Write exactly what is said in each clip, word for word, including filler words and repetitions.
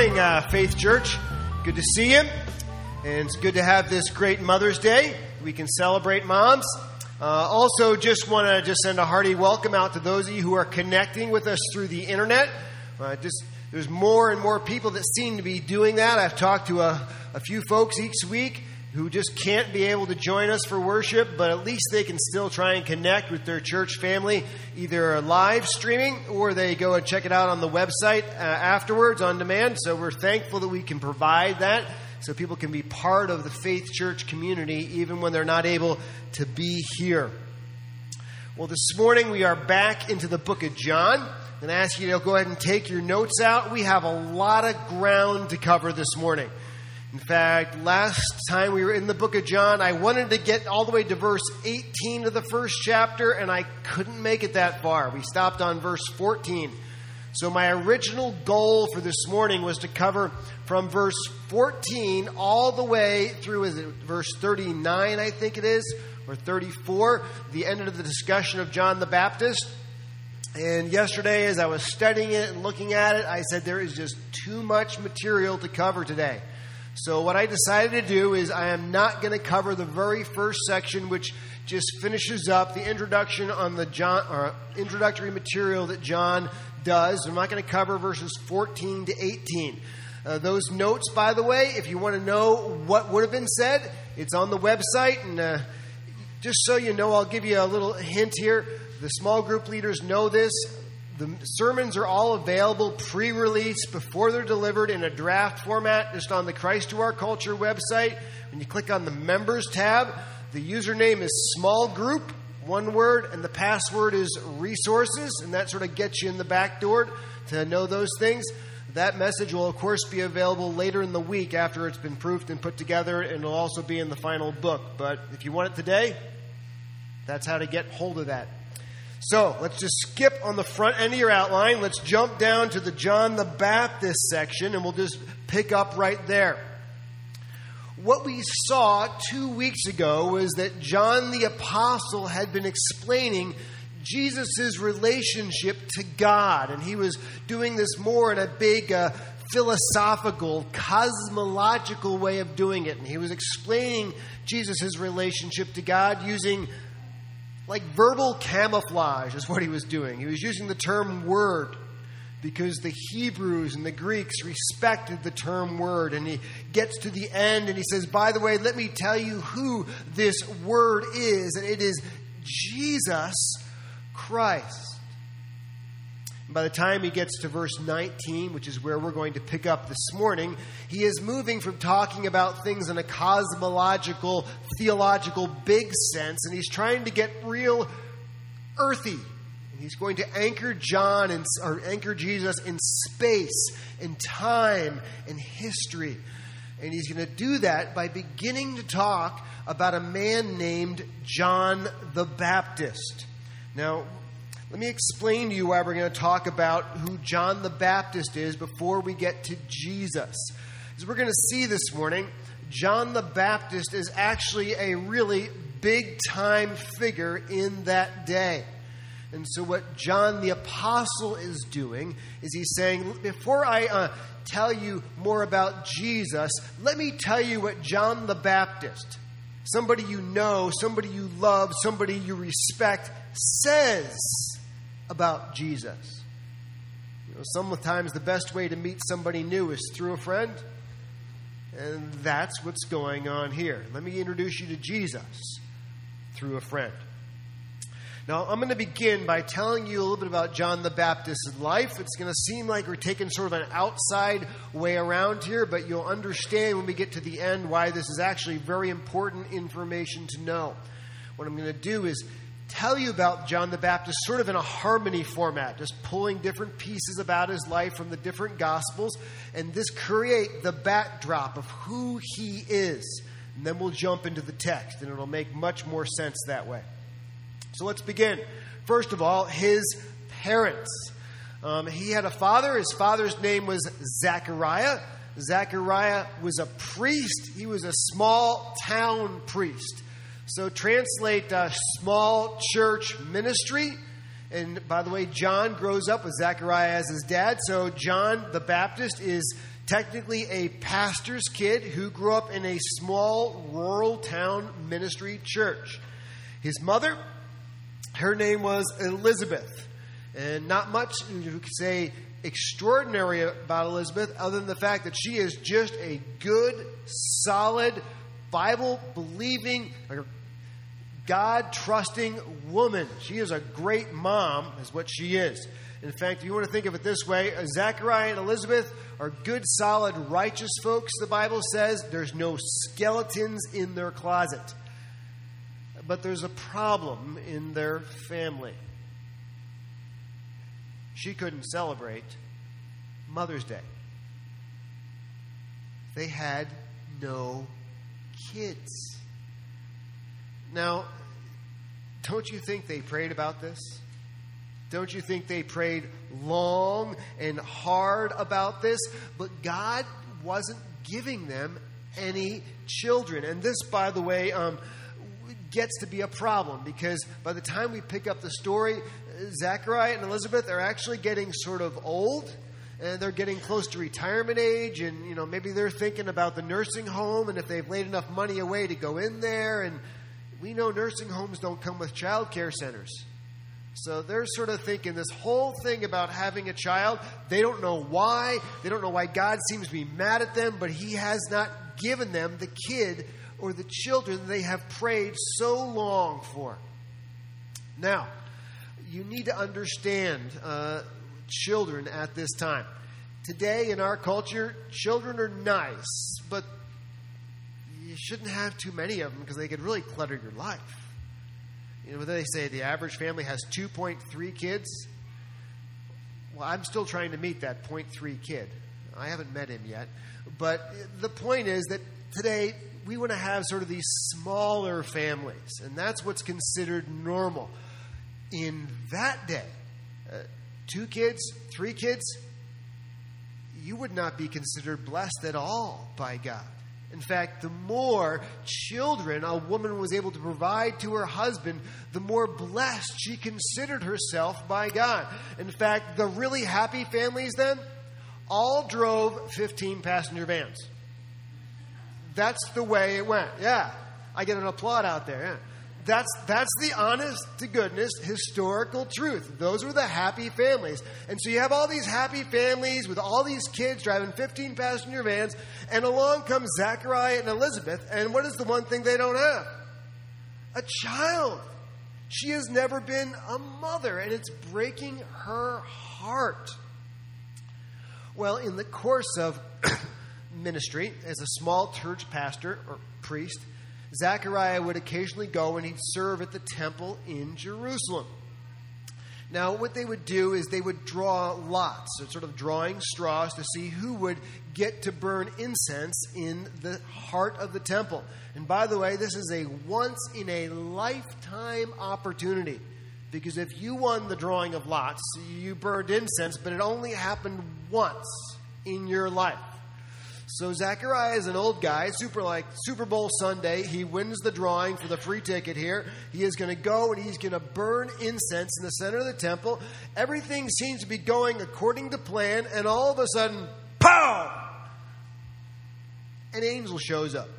morning, uh, Faith Church. Good to see you. And it's good to have this great Mother's Day. We can celebrate moms. Uh, also, just want to just send a hearty welcome out to those of you who are connecting with us through the internet. Uh, just there's more and more people that seem to be doing that. I've talked to a, a few folks each week who just can't be able to join us for worship, but at least they can still try and connect with their church family, either live streaming or they go and check it out on the website uh, afterwards on demand. So we're thankful that we can provide that so people can be part of the Faith Church community even when they're not able to be here. Well, this morning we are back into the book of John. I'm going to ask you to go ahead and take your notes out. We have a lot of ground to cover this morning. In fact, last time we were in the book of John, I wanted to get all the way to verse eighteen of the first chapter, and I couldn't make it that far. We stopped on verse fourteen. So my original goal for this morning was to cover from verse fourteen all the way through, is it verse thirty-nine, I think it is, or thirty-four, the end of the discussion of John the Baptist. And yesterday, as I was studying it and looking at it, I said there is just too much material to cover today. So what I decided to do is I am not going to cover the very first section, which just finishes up the introduction on the John or introductory material that John does. I'm not going to cover verses fourteen to eighteen. Uh, those notes, by the way, if you want to know what would have been said, it's on the website. And uh, just so you know, I'll give you a little hint here. The small group leaders know this. The sermons are all available pre-release before they're delivered in a draft format just on the Christ to Our Culture website. When you click on the Members tab, the username is small group, one word, and the password is resources, and that sort of gets you in the back door to know those things. That message will, of course, be available later in the week after it's been proofed and put together, and it'll also be in the final book. But if you want it today, that's how to get hold of that. So let's just skip on the front end of your outline. Let's jump down to the John the Baptist section, and we'll just pick up right there. What we saw two weeks ago was that John the Apostle had been explaining Jesus' relationship to God, and he was doing this more in a big uh, philosophical, cosmological way of doing it. And he was explaining Jesus' relationship to God using like verbal camouflage is what he was doing. He was using the term word because the Hebrews and the Greeks respected the term word. And he gets to the end and he says, by the way, let me tell you who this word is. And it is Jesus Christ. And by the time he gets to verse nineteen, which is where we're going to pick up this morning, he is moving from talking about things in a cosmological, theological big sense, and he's trying to get real earthy. And he's going to anchor John and, or anchor Jesus in space, in time, and history. And he's going to do that by beginning to talk about a man named John the Baptist. Now, let me explain to you why we're going to talk about who John the Baptist is before we get to Jesus. As we're going to see this morning, John the Baptist is actually a really big-time figure in that day. And so what John the Apostle is doing is he's saying, before I uh, tell you more about Jesus, let me tell you what John the Baptist, somebody you know, somebody you love, somebody you respect, says about Jesus. You know, sometimes the best way to meet somebody new is through a friend. And that's what's going on here. Let me introduce you to Jesus through a friend. Now, I'm going to begin by telling you a little bit about John the Baptist's life. It's going to seem like we're taking sort of an outside way around here, but you'll understand when we get to the end why this is actually very important information to know. What I'm going to do is tell you about John the Baptist sort of in a harmony format, just pulling different pieces about his life from the different Gospels, and this create the backdrop of who he is. And then we'll jump into the text, and it'll make much more sense that way. So let's begin. First of all, his parents. Um, he had a father. His father's name was Zechariah. Zechariah was a priest. He was a small town priest. So translate uh, small church ministry. And by the way, John grows up with Zechariah as his dad. So John the Baptist is technically a pastor's kid who grew up in a small rural town ministry church. His mother, her name was Elizabeth. And not much you could say extraordinary about Elizabeth other than the fact that she is just a good, solid, Bible-believing, God-trusting woman. She is a great mom, is what she is. In fact, if you want to think of it this way, Zachariah and Elizabeth are good, solid, righteous folks, the Bible says. There's no skeletons in their closet. But there's a problem in their family. She couldn't celebrate Mother's Day. They had no kids. Now, don't you think they prayed about this? Don't you think they prayed long and hard about this? But God wasn't giving them any children. And this, by the way, um, gets to be a problem because by the time we pick up the story, Zachariah and Elizabeth are actually getting sort of old. And they're getting close to retirement age, and you know maybe they're thinking about the nursing home, and if they've laid enough money away to go in there. And we know nursing homes don't come with child care centers, so they're sort of thinking this whole thing about having a child. They don't know why. They don't know why God seems to be mad at them, but He has not given them the kid or the children they have prayed so long for. Now, you need to understand. Uh, Children at this time. Today in our culture, children are nice, but you shouldn't have too many of them because they could really clutter your life. You know what they say, the average family has two point three kids. Well, I'm still trying to meet that point three kid. I haven't met him yet. But the point is that today we want to have sort of these smaller families, and that's what's considered normal. In that day, uh, Two kids, three kids, you would not be considered blessed at all by God. In fact, the more children a woman was able to provide to her husband, the more blessed she considered herself by God. In fact, the really happy families then all drove fifteen-passenger vans. That's the way it went. Yeah, I get an applaud out there. Yeah. That's that's the honest to goodness historical truth. Those were the happy families. And so you have all these happy families with all these kids driving fifteen passenger vans, and along comes Zachariah and Elizabeth, and what is the one thing they don't have? A child. She has never been a mother, and it's breaking her heart. Well, in the course of ministry as a small church pastor or priest, Zachariah would occasionally go and he'd serve at the temple in Jerusalem. Now, what they would do is they would draw lots, so sort of drawing straws to see who would get to burn incense in the heart of the temple. And by the way, this is a once-in-a-lifetime opportunity, because if you won the drawing of lots, you burned incense, but it only happened once in your life. So Zachariah is an old guy, super like Super Bowl Sunday. He wins the drawing for the free ticket here. He is going to go and he's going to burn incense in the center of the temple. Everything seems to be going according to plan, and all of a sudden, pow! An angel shows up.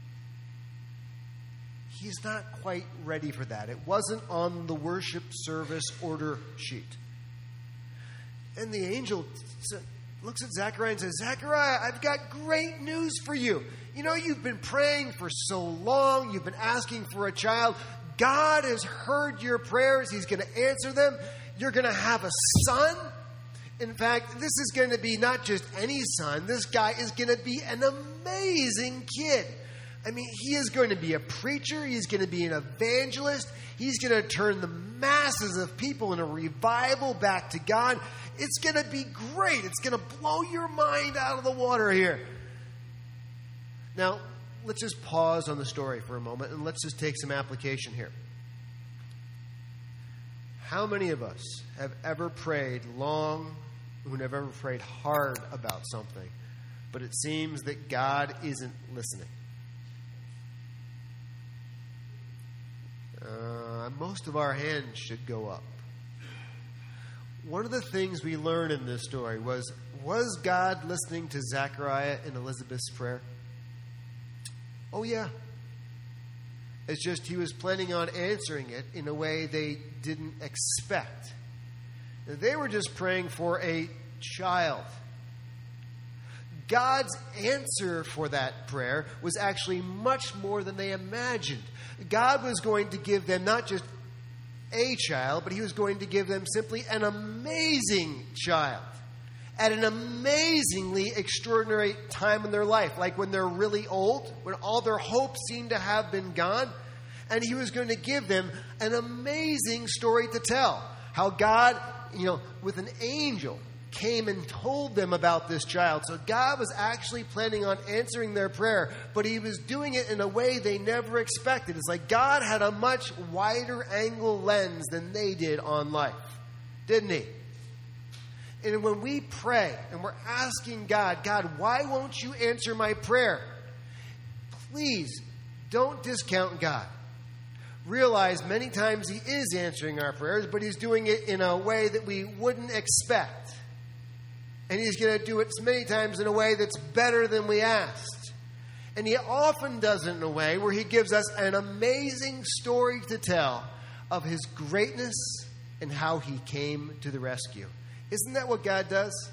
He's not quite ready for that. It wasn't on the worship service order sheet. And the angel said, looks at Zachariah and says, Zachariah, I've got great news for you. You know, you've been praying for so long. You've been asking for a child. God has heard your prayers. He's going to answer them. You're going to have a son. In fact, this is going to be not just any son. This guy is going to be an amazing kid. I mean, he is going to be a preacher. He's going to be an evangelist. He's going to turn the masses of people in a revival back to God. It's going to be great. It's going to blow your mind out of the water here. Now, let's just pause on the story for a moment and let's just take some application here. How many of us have ever prayed long, who have ever prayed hard about something, but it seems that God isn't listening? Uh, most of our hands should go up. One of the things we learned in this story was was God listening to Zechariah and Elizabeth's prayer? Oh, yeah. It's just he was planning on answering it in a way they didn't expect. They were just praying for a child. God's answer for that prayer was actually much more than they imagined. God was going to give them not just a child, but he was going to give them simply an amazing child at an amazingly extraordinary time in their life, like when they're really old, when all their hopes seem to have been gone. And he was going to give them an amazing story to tell. How God, you know, with an angel came and told them about this child. So God was actually planning on answering their prayer, but he was doing it in a way they never expected. It's like God had a much wider angle lens than they did on life, didn't he? And when we pray and we're asking God, God, why won't you answer my prayer? Please don't discount God. Realize many times he is answering our prayers, but he's doing it in a way that we wouldn't expect. And he's going to do it many times in a way that's better than we asked. And he often does it in a way where he gives us an amazing story to tell of his greatness and how he came to the rescue. Isn't that what God does?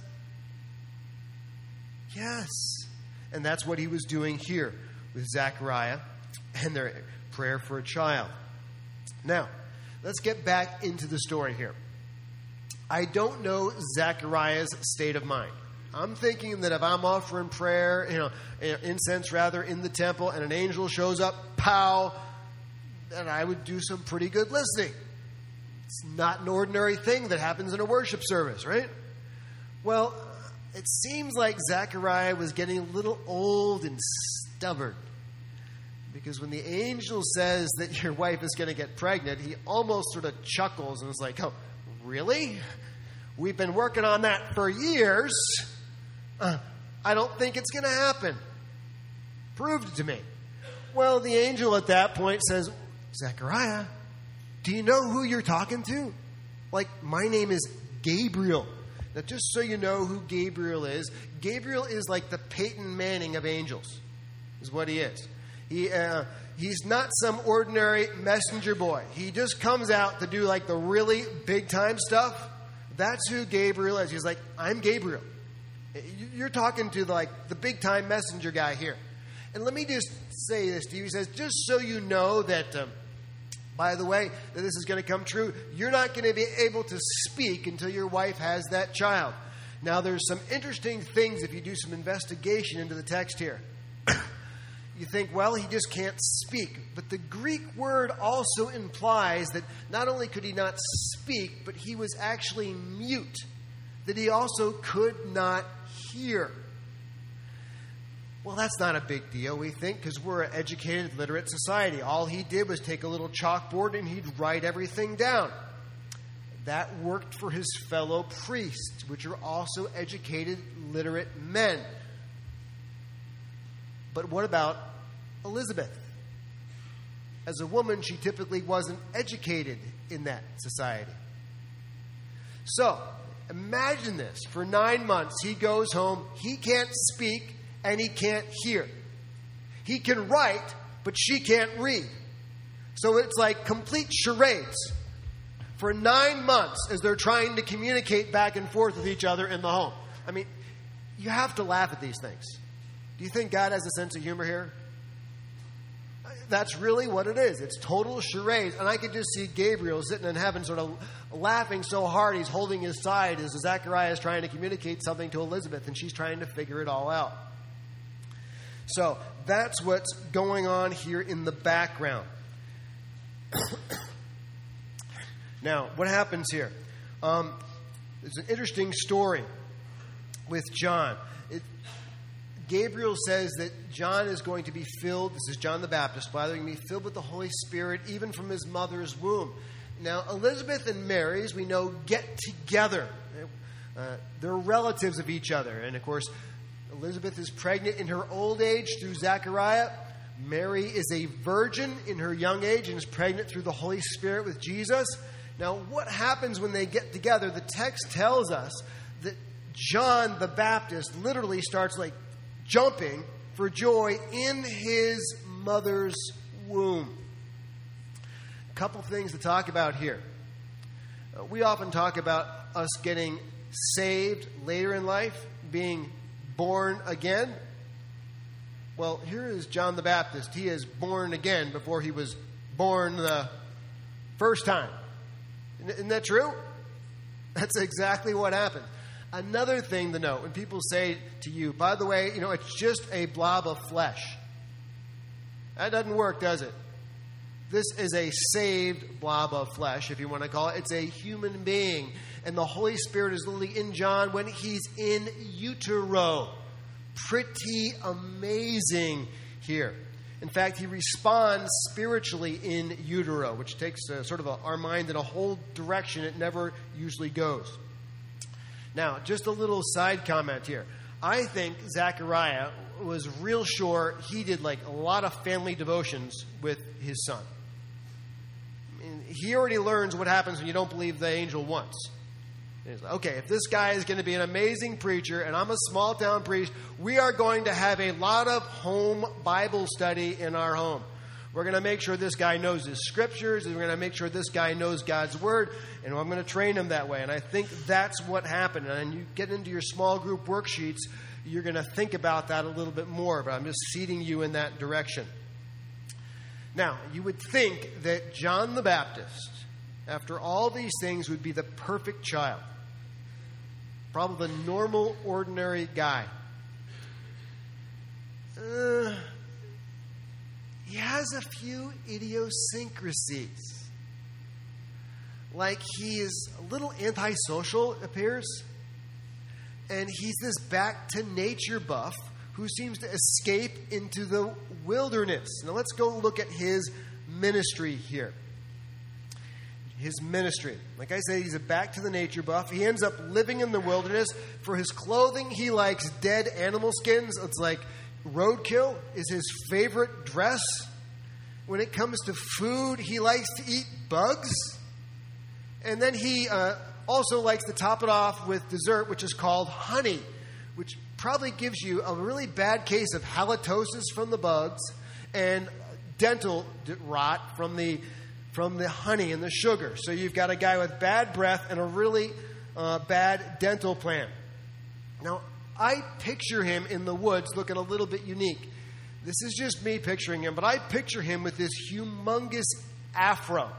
Yes. And that's what he was doing here with Zechariah and their prayer for a child. Now, let's get back into the story here. I don't know Zechariah's state of mind. I'm thinking that if I'm offering prayer, you know, incense rather, in the temple, and an angel shows up, pow, then I would do some pretty good listening. It's not an ordinary thing that happens in a worship service, right? Well, it seems like Zechariah was getting a little old and stubborn. Because when the angel says that your wife is going to get pregnant, he almost sort of chuckles and is like, oh, really? We've been working on that for years. Uh, I don't think it's going to happen. Prove it to me. Well, the angel at that point says, Zechariah, do you know who you're talking to? Like, my name is Gabriel. Now, just so you know who Gabriel is, Gabriel is like the Peyton Manning of angels, is what he is. He uh, he's not some ordinary messenger boy. He just comes out to do like the really big time stuff. That's who Gabriel is. He's like, I'm Gabriel. You're talking to like the big time messenger guy here. And let me just say this to you. He says, just so you know that, um, by the way, that this is going to come true, you're not going to be able to speak until your wife has that child. Now, there's some interesting things if you do some investigation into the text here. You think, well, he just can't speak. But the Greek word also implies that not only could he not speak, but he was actually mute, that he also could not hear. Well, that's not a big deal, we think, because we're an educated, literate society. All he did was take a little chalkboard and he'd write everything down. That worked for his fellow priests, which are also educated, literate men. But what about Elizabeth? As a woman, she typically wasn't educated in that society. So, imagine this. For nine months, he goes home, he can't speak, and he can't hear. He can write, but she can't read. So it's like complete charades for nine months as they're trying to communicate back and forth with each other in the home. I mean, you have to laugh at these things. Do you think God has a sense of humor here? That's really what it is. It's total charades. And I could just see Gabriel sitting in heaven sort of laughing so hard he's holding his side as Zechariah is trying to communicate something to Elizabeth, and she's trying to figure it all out. So that's what's going on here in the background. Now, what happens here? Um, there's an interesting story with John. It, Gabriel says that John is going to be filled, this is John the Baptist, by the way, going to be filled with the Holy Spirit even from his mother's womb. Now, Elizabeth and Mary, as we know, get together. Uh, they're relatives of each other. And, of course, Elizabeth is pregnant in her old age through Zechariah. Mary is a virgin in her young age and is pregnant through the Holy Spirit with Jesus. Now, what happens when they get together? The text tells us that John the Baptist literally starts like jumping for joy in his mother's womb. A couple things to talk about here. Uh, we often talk about us getting saved later in life, being born again. Well, here is John the Baptist. He is born again before he was born the first time. Isn't that true? That's exactly what happened. Another thing to note, when people say to you, by the way, you know, it's just a blob of flesh. That doesn't work, does it? This is a saved blob of flesh, if you want to call it. It's a human being. And the Holy Spirit is literally in John when he's in utero. Pretty amazing here. In fact, he responds spiritually in utero, which takes a, sort of a, our mind in a whole direction it never usually goes. Now, just a little side comment here. I think Zechariah was real sure he did like a lot of family devotions with his son. I mean, he already learns what happens when you don't believe the angel once. He's like, okay, if this guy is going to be an amazing preacher and I'm a small town priest, we are going to have a lot of home Bible study in our home. We're going to make sure this guy knows his scriptures, and we're going to make sure this guy knows God's word, and I'm going to train him that way. And I think that's what happened. And you get into your small group worksheets, you're going to think about that a little bit more, but I'm just seeding you in that direction. Now, you would think that John the Baptist, after all these things, would be the perfect child. Probably the normal, ordinary guy. Uh... He has a few idiosyncrasies. Like he is a little antisocial, it appears. And he's this back-to-nature buff who seems to escape into the wilderness. Now let's go look at his ministry here. His ministry. Like I said, he's a back-to-the-nature buff. He ends up living in the wilderness. For his clothing, he likes dead animal skins. It's like roadkill is his favorite dress. When it comes to food, he likes to eat bugs. And then he uh, also likes to top it off with dessert, which is called honey, which probably gives you a really bad case of halitosis from the bugs and dental rot from the from the honey and the sugar. So you've got a guy with bad breath and a really uh, bad dental plan. Now, I picture him in the woods looking a little bit unique. This is just me picturing him, but I picture him with this humongous afro.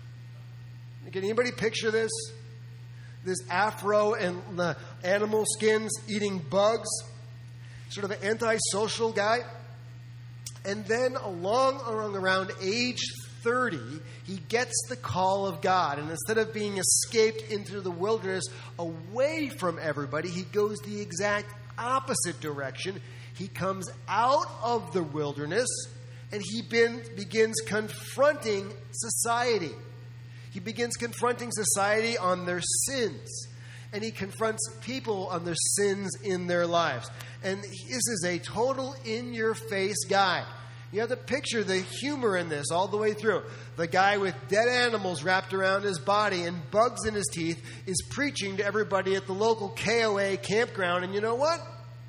Can anybody picture this? This afro and the animal skins eating bugs. Sort of an antisocial guy. And then along, along around age thirty, he gets the call of God. And instead of being escaped into the wilderness away from everybody, he goes the exact opposite direction. He comes out of the wilderness and he been, begins confronting society. He begins confronting society on their sins. And he confronts people on their sins in their lives. And this is a total in-your-face guy. You have to picture the humor in this all the way through. The guy with dead animals wrapped around his body and bugs in his teeth is preaching to everybody at the local K O A campground. And you know what?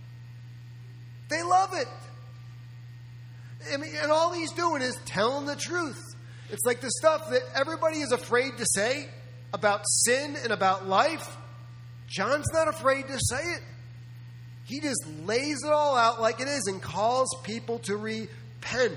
They love it. I mean, and all he's doing is telling the truth. It's like the stuff that everybody is afraid to say about sin and about life. John's not afraid to say it. He just lays it all out like it is and calls people to repent.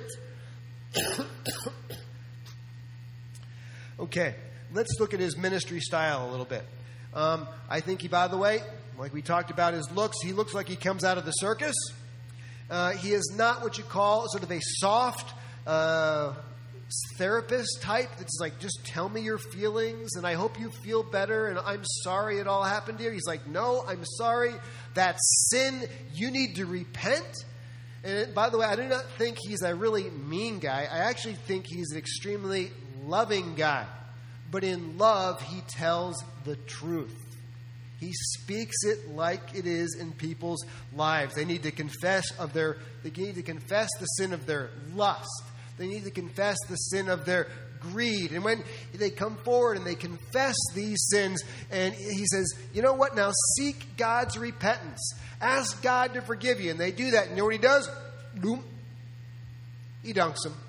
Okay, let's look at his ministry style a little bit. Um, I think he, by the way, like we talked about his looks, he looks like he comes out of the circus. Uh, he is not what you call sort of a soft uh, therapist type that's like, just tell me your feelings and I hope you feel better and I'm sorry it all happened to you. He's like, no, I'm sorry. That's sin. You need to repent. And by the way, I do not think he's a really mean guy. I actually think he's an extremely loving guy. But in love, he tells the truth. He speaks it like it is in people's lives. They need to confess of their, they need to confess the sin of their lust. They need to confess the sin of their greed. And when they come forward and they confess these sins, and he says, you know what? Now seek God's repentance. Ask God to forgive you. And they do that. And you know what he does? Boom. He dunks them.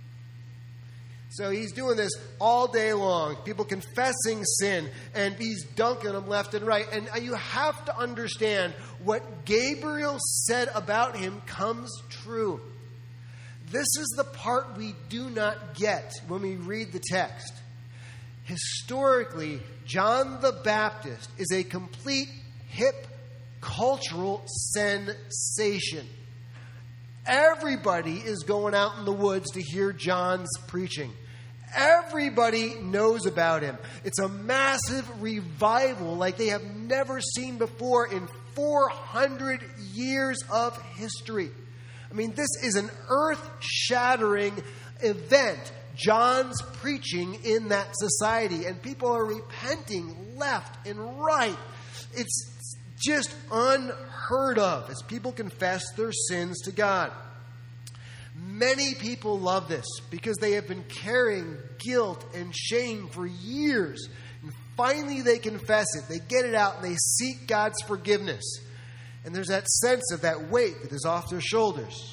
So he's doing this all day long. People confessing sin, and he's dunking them left and right. And you have to understand what Gabriel said about him comes true. This is the part we do not get when we read the text. Historically, John the Baptist is a complete hip cultural sensation. Everybody is going out in the woods to hear John's preaching. Everybody knows about him. It's a massive revival like they have never seen before in four hundred years of history. I mean, this is an earth-shattering event. John's preaching in that society, and people are repenting left and right. It's just unheard of as people confess their sins to God. Many people love this because they have been carrying guilt and shame for years. And finally they confess it. They get it out and they seek God's forgiveness. And there's that sense of that weight that is off their shoulders.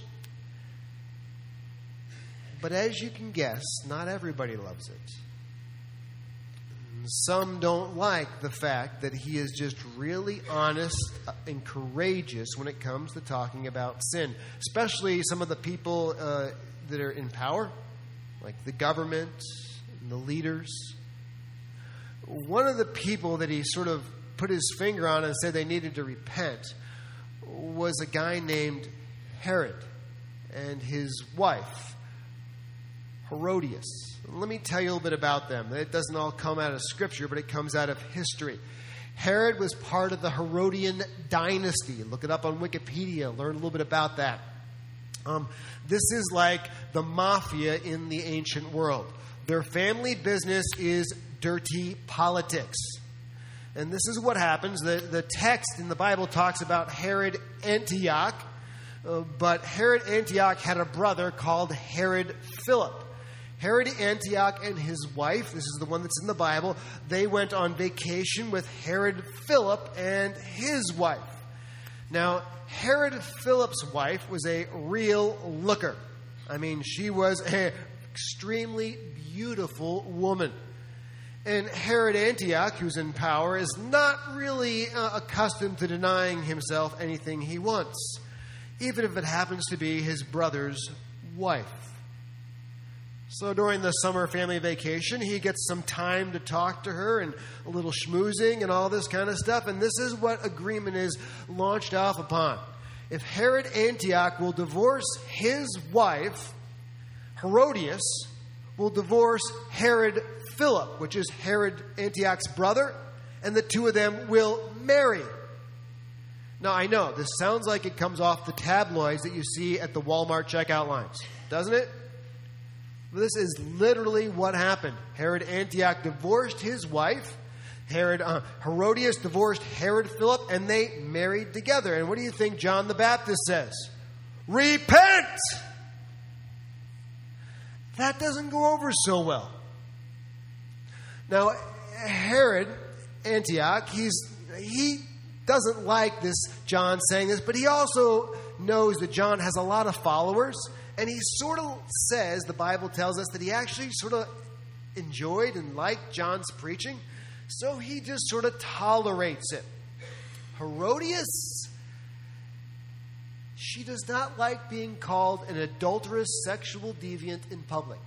But as you can guess, not everybody loves it. Some don't like the fact that he is just really honest and courageous when it comes to talking about sin, especially some of the people uh, that are in power, like the government and the leaders. One of the people that he sort of put his finger on and said they needed to repent was a guy named Herod and his wife, Herodias. Let me tell you a little bit about them. It doesn't all come out of Scripture, but it comes out of history. Herod was part of the Herodian dynasty. Look it up on Wikipedia. Learn a little bit about that. Um, this is like the mafia in the ancient world. Their family business is dirty politics. And this is what happens. The, the text in the Bible talks about Herod Antioch, uh, but Herod Antioch had a brother called Herod Philip. Herod Antioch and his wife, this is the one that's in the Bible, they went on vacation with Herod Philip and his wife. Now, Herod Philip's wife was a real looker. I mean, she was an extremely beautiful woman. And Herod Antioch, who's in power, is not really uh, accustomed to denying himself anything he wants, even if it happens to be his brother's wife. So during the summer family vacation, he gets some time to talk to her and a little schmoozing and all this kind of stuff. And this is what agreement is launched off upon. If Herod Antioch will divorce his wife, Herodias will divorce Herod Philip, which is Herod Antioch's brother, and the two of them will marry. Now, I know this sounds like it comes off the tabloids that you see at the Walmart checkout lines, doesn't it? This is literally what happened. Herod Antioch divorced his wife. Herod uh, Herodias divorced Herod Philip, and they married together. And what do you think John the Baptist says? Repent! That doesn't go over so well. Now, Herod Antioch, he's he doesn't like this John saying this, but he also knows that John has a lot of followers. And he sort of says, the Bible tells us, that he actually sort of enjoyed and liked John's preaching. So he just sort of tolerates it. Herodias, she does not like being called an adulterous sexual deviant in public.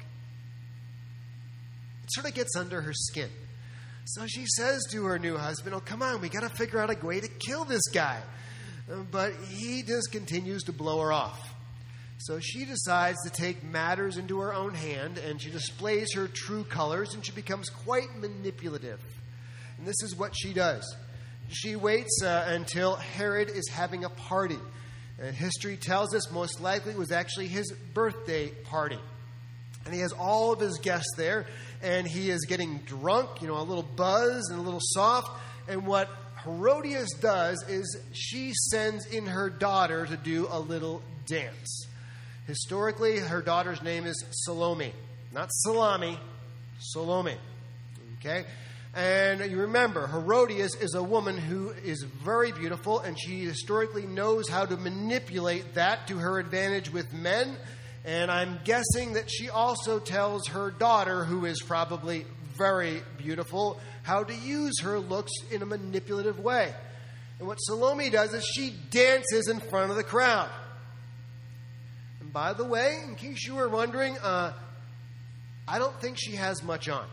It sort of gets under her skin. So she says to her new husband, oh, come on, we got to figure out a way to kill this guy. But he just continues to blow her off. So she decides to take matters into her own hand, and she displays her true colors, and she becomes quite manipulative. And this is what she does. She waits uh, until Herod is having a party. And history tells us most likely it was actually his birthday party. And he has all of his guests there, and he is getting drunk, you know, a little buzz and a little soft. And what Herodias does is she sends in her daughter to do a little dance. Historically, her daughter's name is Salome. Not salami, Salome. Okay? And you remember, Herodias is a woman who is very beautiful, and she historically knows how to manipulate that to her advantage with men. And I'm guessing that she also tells her daughter, who is probably very beautiful, how to use her looks in a manipulative way. And what Salome does is she dances in front of the crowd. And by the way, in case you were wondering, uh, I don't think she has much on.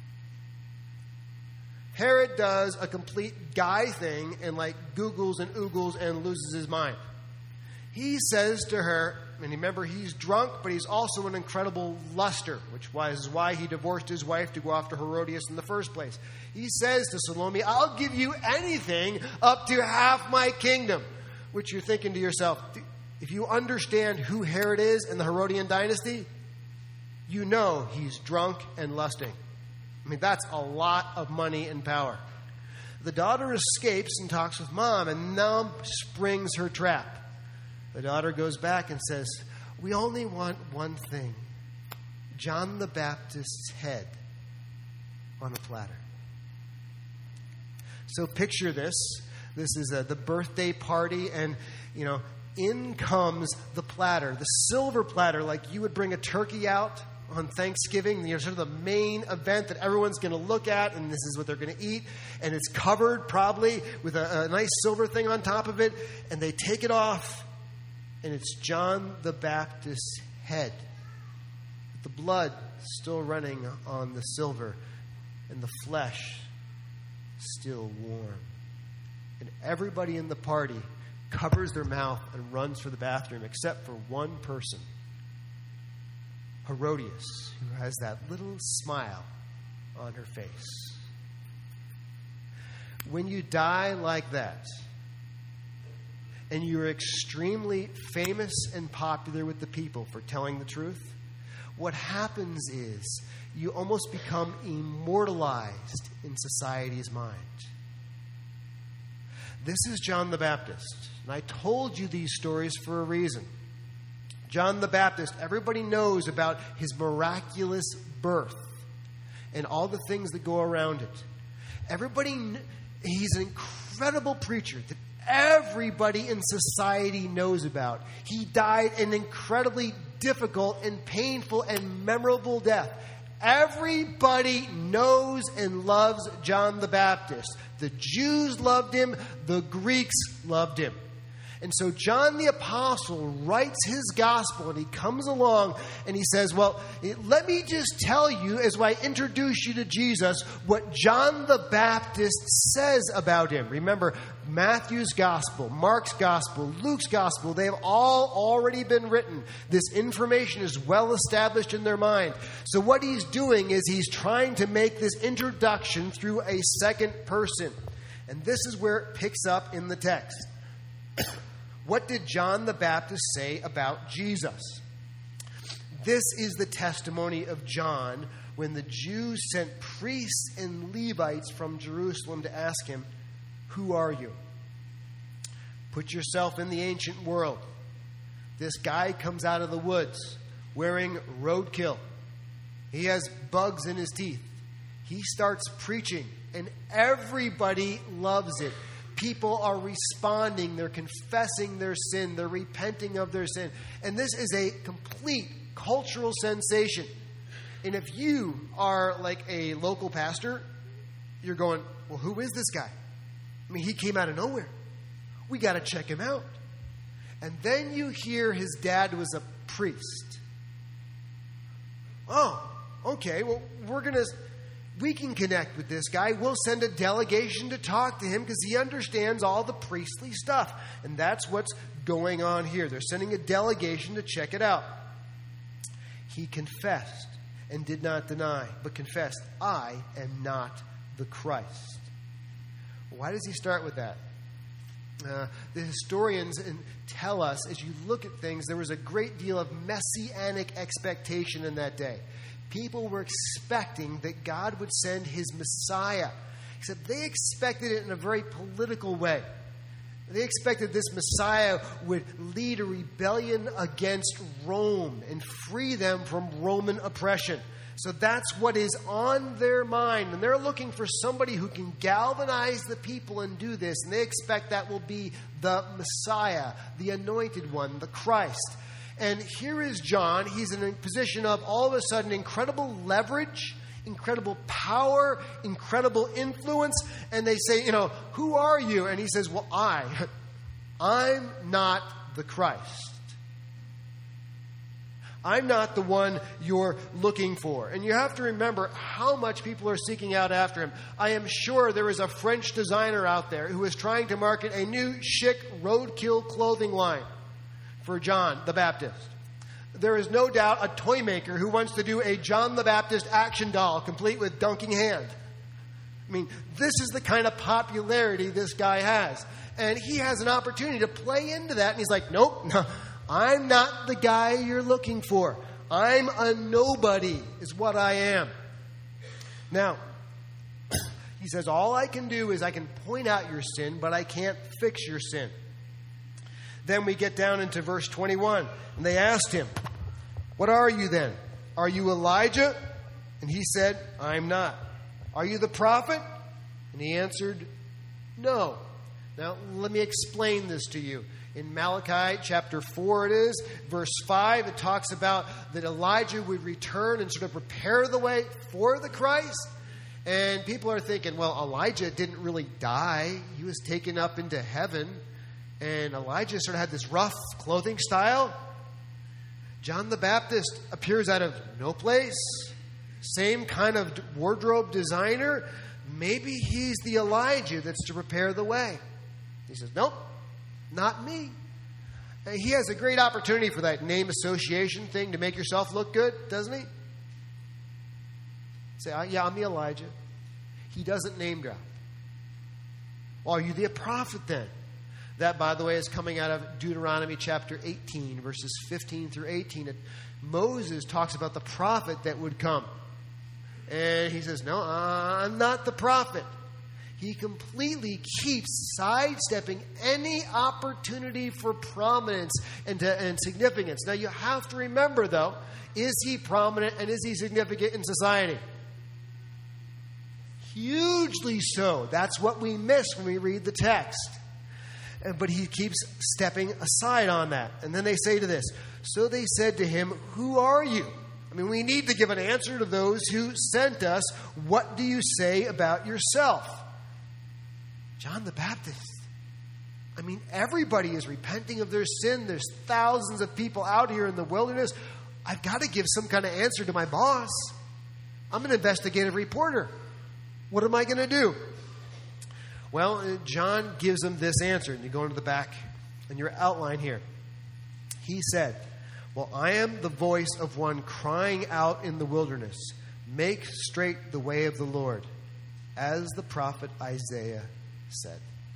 Herod does a complete guy thing and like googles and oogles and loses his mind. He says to her, and remember, he's drunk, but he's also an incredible luster, which was why he divorced his wife to go after Herodias in the first place. He says to Salome, I'll give you anything up to half my kingdom. Which you're thinking to yourself, if you understand who Herod is in the Herodian dynasty, you know he's drunk and lusting. I mean, that's a lot of money and power. The daughter escapes and talks with mom, and mom springs her trap. The daughter goes back and says, we only want one thing, John the Baptist's head on a platter. So picture this. This is a, the birthday party, and, you know, in comes the platter, the silver platter, like you would bring a turkey out on Thanksgiving, you know, sort of the main event that everyone's going to look at, and this is what they're going to eat. And it's covered probably with a, a nice silver thing on top of it, and they take it off, and it's John the Baptist's head, with the blood still running on the silver, and the flesh still warm. And everybody in the party covers their mouth and runs for the bathroom, except for one person, Herodias, who has that little smile on her face. When you die like that, and you're extremely famous and popular with the people for telling the truth, what happens is you almost become immortalized in society's mind. This is John the Baptist, and I told you these stories for a reason. John the Baptist, everybody knows about his miraculous birth and all the things that go around it. Everybody, he's an incredible preacher that everybody in society knows about. He died an incredibly difficult and painful and memorable death. Everybody knows and loves John the Baptist. The Jews loved him. The Greeks loved him. And so John the Apostle writes his gospel, and he comes along and he says, well, let me just tell you, as I introduce you to Jesus, what John the Baptist says about him. Remember, Matthew's gospel, Mark's gospel, Luke's gospel, they have all already been written. This information is well established in their mind. So what he's doing is he's trying to make this introduction through a second person. And this is where it picks up in the text. What did John the Baptist say about Jesus? This is the testimony of John when the Jews sent priests and Levites from Jerusalem to ask him, who are you? Put yourself in the ancient world. This guy comes out of the woods wearing roadkill. He has bugs in his teeth. He starts preaching, and everybody loves it. People are responding. They're confessing their sin. They're repenting of their sin. And this is a complete cultural sensation. And if you are like a local pastor, you're going, well, who is this guy? I mean, he came out of nowhere. We got to check him out. And then you hear his dad was a priest. Oh, okay. Well, we're going to... We can connect with this guy. We'll send a delegation to talk to him because he understands all the priestly stuff. And that's what's going on here. They're sending a delegation to check it out. He confessed and did not deny, but confessed, I am not the Christ. Why does he start with that? Uh, the historians tell us, as you look at things, there was a great deal of messianic expectation in that day. People were expecting that God would send his Messiah, except they expected it in a very political way. They expected this Messiah would lead a rebellion against Rome and free them from Roman oppression. So that's what is on their mind. And they're looking for somebody who can galvanize the people and do this. And they expect that will be the Messiah, the anointed one, the Christ. And here is John. He's in a position of all of a sudden incredible leverage, incredible power, incredible influence. And they say, you know, who are you? And he says, well, I, I'm not the Christ. I'm not the one you're looking for. And you have to remember how much people are seeking out after him. I am sure there is a French designer out there who is trying to market a new chic roadkill clothing line for John the Baptist. There is no doubt a toy maker who wants to do a John the Baptist action doll complete with dunking hand. I mean, this is the kind of popularity this guy has. And he has an opportunity to play into that. And he's like, nope, no. I'm not the guy you're looking for. I'm a nobody is what I am. Now, he says, all I can do is I can point out your sin, but I can't fix your sin. Then we get down into verse twenty-one, and they asked him, what are you then? Are you Elijah? And he said, I'm not. Are you the prophet? And he answered, no. Now, let me explain this to you. In Malachi chapter four it is, verse five, it talks about that Elijah would return and sort of prepare the way for the Christ. And people are thinking, well, Elijah didn't really die. He was taken up into heaven. And Elijah sort of had this rough clothing style. John the Baptist appears out of no place. Same kind of wardrobe designer. Maybe he's the Elijah that's to prepare the way. He says, nope. Not me. And he has a great opportunity for that name association thing to make yourself look good, doesn't he? Say, oh, yeah, I'm the Elijah. He doesn't name drop. Well, are you the prophet then? That, by the way, is coming out of Deuteronomy chapter eighteen, verses fifteen through eighteen. And Moses talks about the prophet that would come. And he says, no, I'm not the prophet. He completely keeps sidestepping any opportunity for prominence and, to, and significance. Now, you have to remember, though, is he prominent and is he significant in society? Hugely so. That's what we miss when we read the text. But he keeps stepping aside on that. And then they say to this, so they said to him, who are you? I mean, we need to give an answer to those who sent us. What do you say about yourself? John the Baptist. I mean, everybody is repenting of their sin. There's thousands of people out here in the wilderness. I've got to give some kind of answer to my boss. I'm an investigative reporter. What am I going to do? Well, John gives them this answer. And you go into the back in your outline here. He said, well, I am the voice of one crying out in the wilderness. Make straight the way of the Lord, as the prophet Isaiah said.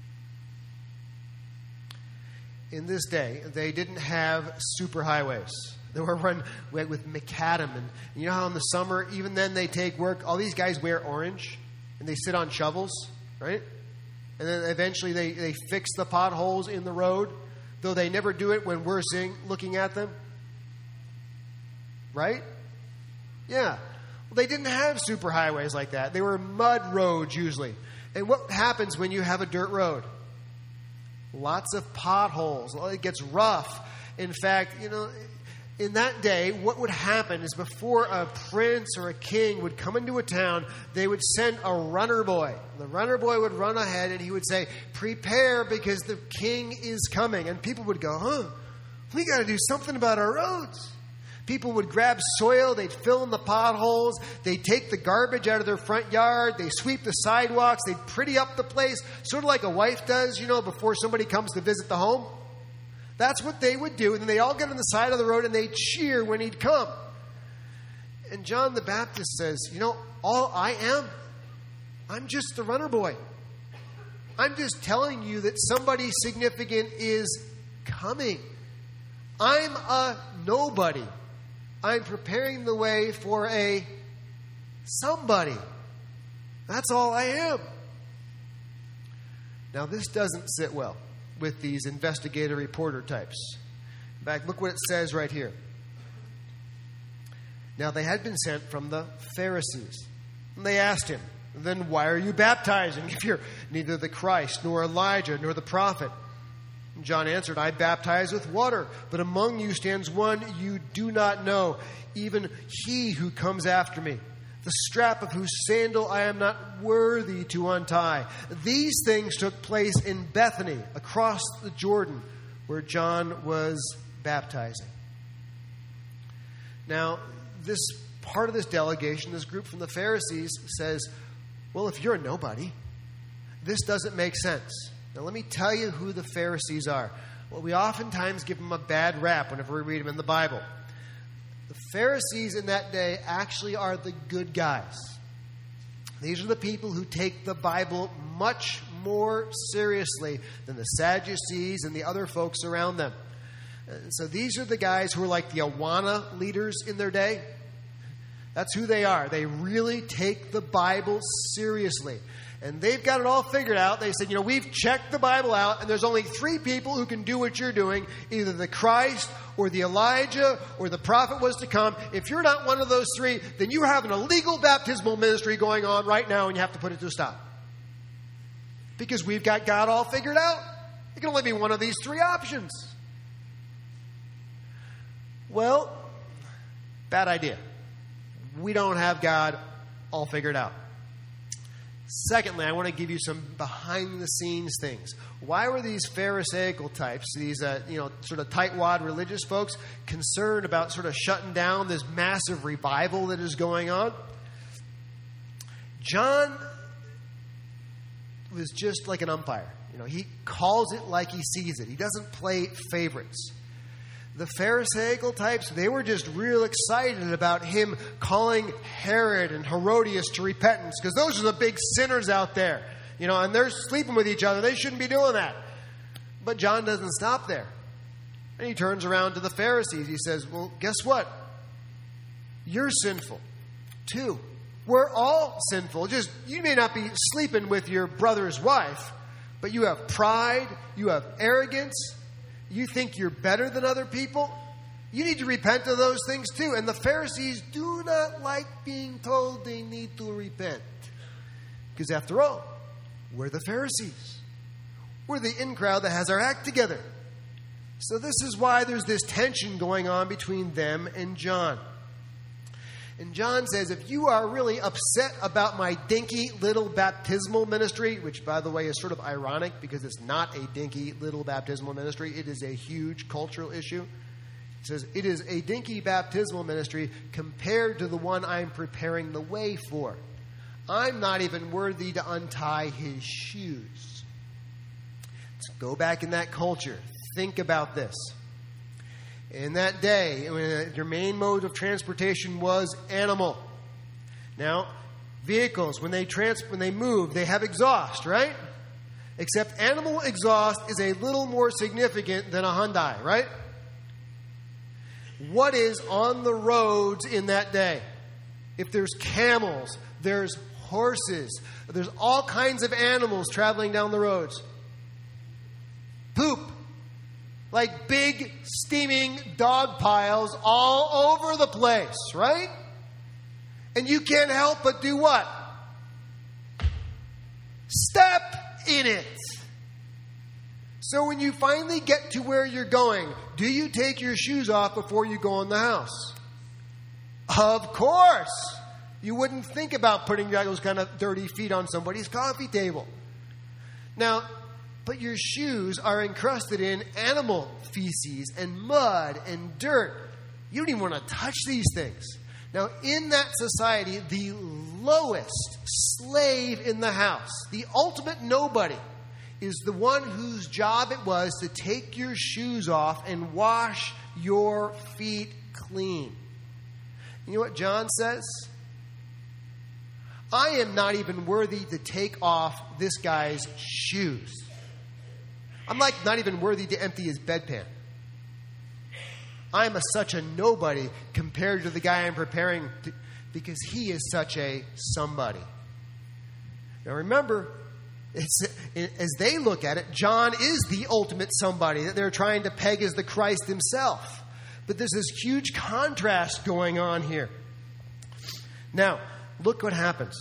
In this day, they didn't have superhighways. They were run with macadam. And you know how in the summer, even then they take work, all these guys wear orange and they sit on shovels, right? And then eventually they, they fix the potholes in the road, though they never do it when we're seeing, looking at them. Right? Yeah. Well, they didn't have superhighways like that. They were mud roads usually. And what happens when you have a dirt road? Lots of potholes. It gets rough. In fact, you know, in that day, what would happen is before a prince or a king would come into a town, they would send a runner boy. The runner boy would run ahead and he would say, prepare because the king is coming. And people would go, huh, we got to do something about our roads. People would grab soil, they'd fill in the potholes, they'd take the garbage out of their front yard, they sweep the sidewalks, they'd pretty up the place, sort of like a wife does, you know, before somebody comes to visit the home. That's what they would do, and then they all get on the side of the road and they cheer when he'd come. And John the Baptist says, you know, all I am, I'm just the runner boy. I'm just telling you that somebody significant is coming. I'm a nobody. I'm preparing the way for a somebody. That's all I am. Now, this doesn't sit well with these investigative reporter types. In fact, look what it says right here. Now they had been sent from the Pharisees. And they asked him, "Then why are you baptizing if you're neither the Christ, nor Elijah, nor the prophet?" And John answered, "I baptize with water, but among you stands one you do not know, even he who comes after me, the strap of whose sandal I am not worthy to untie." These things took place in Bethany, across the Jordan, where John was baptizing. Now, this part of this delegation, this group from the Pharisees, says, well, if you're a nobody, this doesn't make sense. Now, let me tell you who the Pharisees are. Well, we oftentimes give them a bad rap whenever we read them in the Bible. The Pharisees in that day actually are the good guys. These are the people who take the Bible much more seriously than the Sadducees and the other folks around them. So these are the guys who are like the Awana leaders in their day. That's who they are. They really take the Bible seriously. And they've got it all figured out. They said, you know, we've checked the Bible out, and there's only three people who can do what you're doing. Either the Christ, or the Elijah, or the prophet was to come. If you're not one of those three, then you have an illegal baptismal ministry going on right now, and you have to put it to a stop. Because we've got God all figured out. It can only be one of these three options. Well, bad idea. We don't have God all figured out. Secondly, I want to give you some behind-the-scenes things. Why were these Pharisaical types, these uh, you know sort of tightwad religious folks, concerned about sort of shutting down this massive revival that is going on? John was just like an umpire. You know, he calls it like he sees it. He doesn't play favorites. The Pharisaical types, they were just real excited about him calling Herod and Herodias to repentance, because those are the big sinners out there. You know, and they're sleeping with each other. They shouldn't be doing that. But John doesn't stop there. And he turns around to the Pharisees. He says, well, guess what? You're sinful, too. We're all sinful. Just, you may not be sleeping with your brother's wife, but you have pride, you have arrogance, you think you're better than other people. You need to repent of those things too. And the Pharisees do not like being told they need to repent. Because after all, we're the Pharisees. We're the in crowd that has our act together. So this is why there's this tension going on between them and John. And John says, if you are really upset about my dinky little baptismal ministry, which, by the way, is sort of ironic because it's not a dinky little baptismal ministry. It is a huge cultural issue. He says, it is a dinky baptismal ministry compared to the one I'm preparing the way for. I'm not even worthy to untie his shoes. Let's go back in that culture. Think about this. In that day, when your main mode of transportation was animal. Now, vehicles, when they trans- when they move, they have exhaust, right? Except animal exhaust is a little more significant than a Hyundai, right? What is on the roads in that day? If there's camels, there's horses, there's all kinds of animals traveling down the roads. Poop. Like big, steaming dog piles all over the place, right? And you can't help but do what? Step in it. So when you finally get to where you're going, do you take your shoes off before you go in the house? Of course. You wouldn't think about putting those kind of dirty feet on somebody's coffee table. Now, but your shoes are encrusted in animal feces and mud and dirt. You don't even want to touch these things. Now, in that society, the lowest slave in the house, the ultimate nobody, is the one whose job it was to take your shoes off and wash your feet clean. You know what John says? I am not even worthy to take off this guy's shoes. I'm like not even worthy to empty his bedpan. I'm a, such a nobody compared to the guy I'm preparing to, because he is such a somebody. Now remember, it's, as they look at it, John is the ultimate somebody that they're trying to peg as the Christ himself. But there's this huge contrast going on here. Now, look what happens.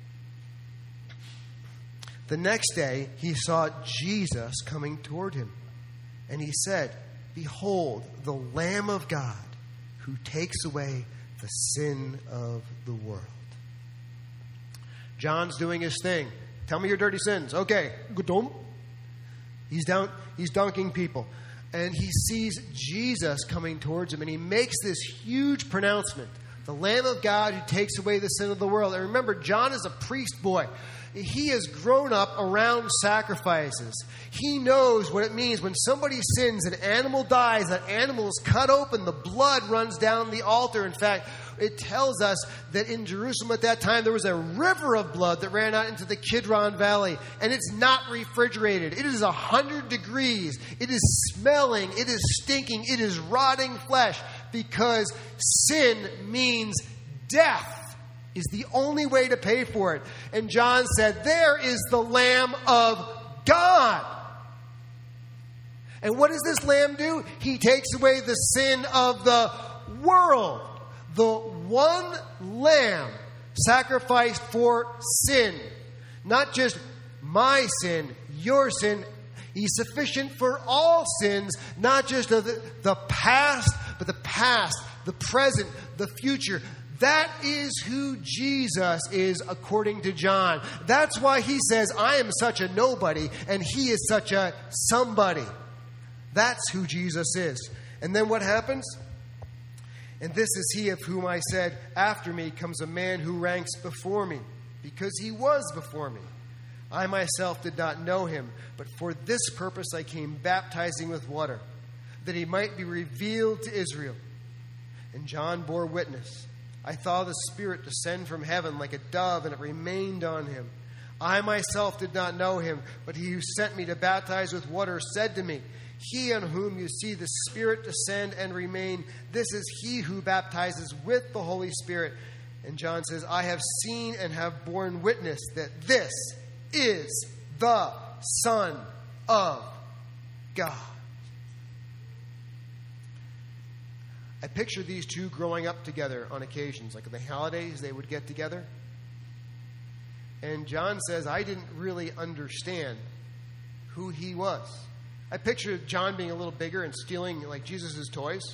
The next day, he saw Jesus coming toward him. And he said, "Behold, the Lamb of God who takes away the sin of the world." John's doing his thing. Tell me your dirty sins. Okay. He's down, he's dunking people. And he sees Jesus coming towards him. And he makes this huge pronouncement. The Lamb of God who takes away the sin of the world. And remember, John is a priest boy. He has grown up around sacrifices. He knows what it means when somebody sins, an animal dies, that animal is cut open, the blood runs down the altar. In fact, it tells us that in Jerusalem at that time, there was a river of blood that ran out into the Kidron Valley. And it's not refrigerated. It is one hundred degrees. It is smelling. It is stinking. It is rotting flesh. Because sin means death is the only way to pay for it. And John said, "There is the Lamb of God." And what does this Lamb do? He takes away the sin of the world. The one Lamb sacrificed for sin. Not just my sin, your sin. He's sufficient for all sins, not just of the, the past, but the past, the present, the future. That is who Jesus is according to John. That's why he says, "I am such a nobody," and he is such a somebody. That's who Jesus is. And then what happens? "And this is he of whom I said, 'After me comes a man who ranks before me,' because he was before me. I myself did not know him, but for this purpose I came baptizing with water, that he might be revealed to Israel." And John bore witness. "I saw the Spirit descend from heaven like a dove, and it remained on him. I myself did not know him, but he who sent me to baptize with water said to me, 'He on whom you see the Spirit descend and remain, this is he who baptizes with the Holy Spirit.' And John says, 'I have seen and have borne witness that this is the Son of God.'" I picture these two growing up together on occasions. Like at the holidays, they would get together. And John says, I didn't really understand who he was. I picture John being a little bigger and stealing like Jesus' toys.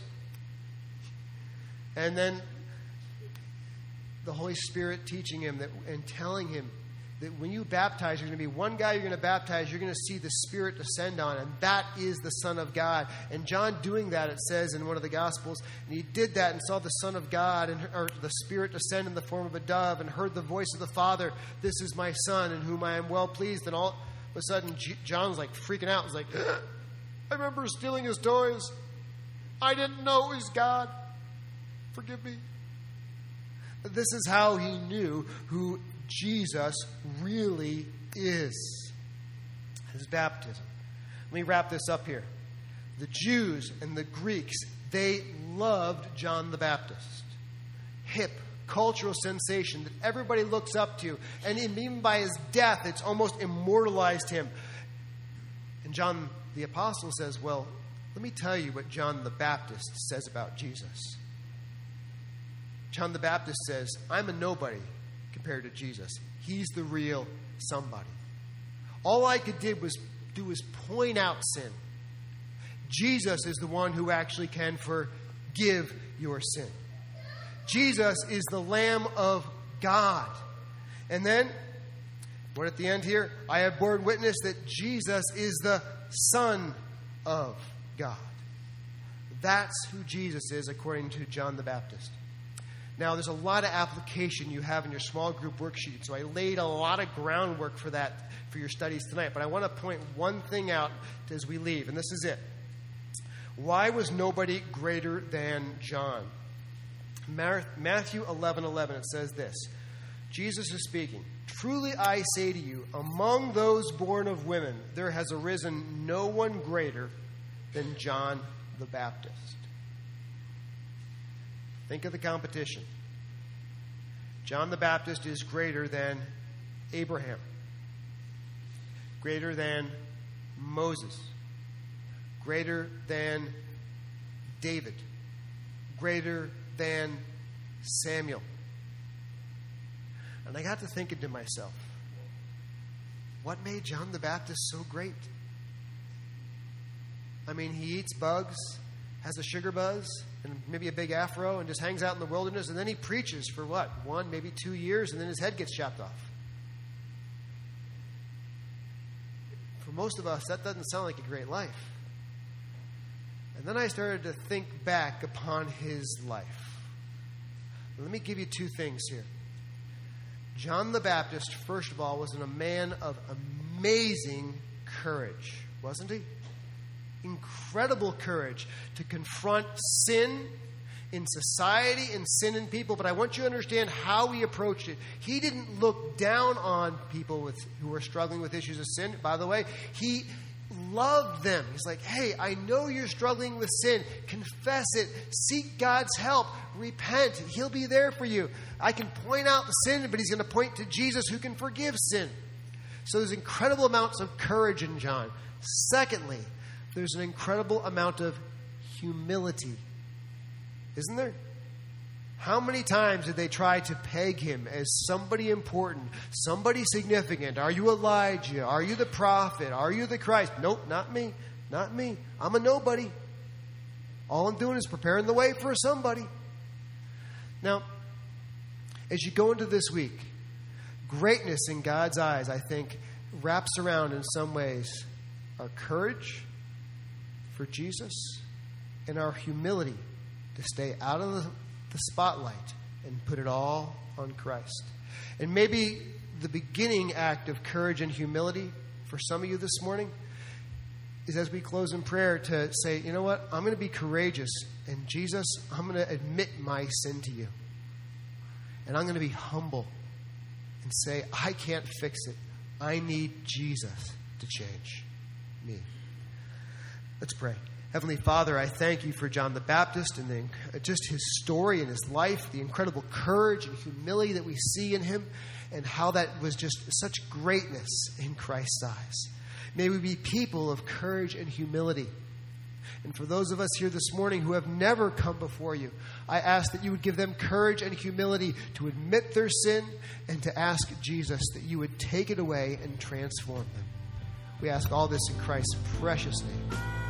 And then the Holy Spirit teaching him that and telling him that when you baptize, you're going to be one guy you're going to baptize, you're going to see the Spirit descend on, and that is the Son of God. And John doing that, it says in one of the Gospels, and he did that and saw the Son of God, and or the Spirit descend in the form of a dove, and heard the voice of the Father, "This is my Son, in whom I am well pleased." And all of a sudden, John's like freaking out. He's like, "I remember stealing his toys. I didn't know it was God. Forgive me." This is how he knew who Jesus really is. His baptism. Let me wrap this up here. The Jews and the Greeks, they loved John the Baptist. Hip, cultural sensation that everybody looks up to. And even by his death, it's almost immortalized him. And John the Apostle says, well, let me tell you what John the Baptist says about Jesus. John the Baptist says, I'm a nobody compared to Jesus. He's the real somebody. All I could did was do was point out sin. Jesus is the one who actually can forgive your sin. Jesus is the Lamb of God. And then, what at the end here? I have borne witness that Jesus is the Son of God. That's who Jesus is according to John the Baptist. Now, there's a lot of application you have in your small group worksheet, so I laid a lot of groundwork for that for your studies tonight. But I want to point one thing out as we leave, and this is it. Why was nobody greater than John? Matthew eleven eleven, it says this. Jesus is speaking. Truly I say to you, among those born of women, there has arisen no one greater than John the Baptist. Think of the competition. John the Baptist is greater than Abraham, greater than Moses, greater than David, greater than Samuel. And I got to thinking to myself, what made John the Baptist so great? I mean, he eats bugs, has a sugar buzz, and maybe a big afro, and just hangs out in the wilderness, and then he preaches for what? One, maybe two years, and then his head gets chopped off. For most of us, that doesn't sound like a great life. And then I started to think back upon his life. Let me give you two things here. John the Baptist, first of all, was a man of amazing courage, wasn't he? Incredible courage to confront sin in society and sin in people. But I want you to understand how he approached it. He didn't look down on people with, who were struggling with issues of sin. By the way, he loved them. He's like, hey, I know you're struggling with sin. Confess it. Seek God's help. Repent. He'll be there for you. I can point out the sin, but he's going to point to Jesus who can forgive sin. So there's incredible amounts of courage in John. Secondly, there's an incredible amount of humility. Isn't there? How many times did they try to peg him as somebody important, somebody significant? Are you Elijah? Are you the prophet? Are you the Christ? Nope, not me. Not me. I'm a nobody. All I'm doing is preparing the way for somebody. Now, as you go into this week, greatness in God's eyes, I think, wraps around in some ways our courage for Jesus and our humility to stay out of the, the spotlight and put it all on Christ. And maybe the beginning act of courage and humility for some of you this morning is, as we close in prayer, to say, you know what, I'm going to be courageous, and Jesus, I'm going to admit my sin to you. And I'm going to be humble and say, I can't fix it. I need Jesus to change me. Let's pray. Heavenly Father, I thank you for John the Baptist and the, just his story and his life, the incredible courage and humility that we see in him, and how that was just such greatness in Christ's eyes. May we be people of courage and humility. And for those of us here this morning who have never come before you, I ask that you would give them courage and humility to admit their sin and to ask Jesus that you would take it away and transform them. We ask all this in Christ's precious name.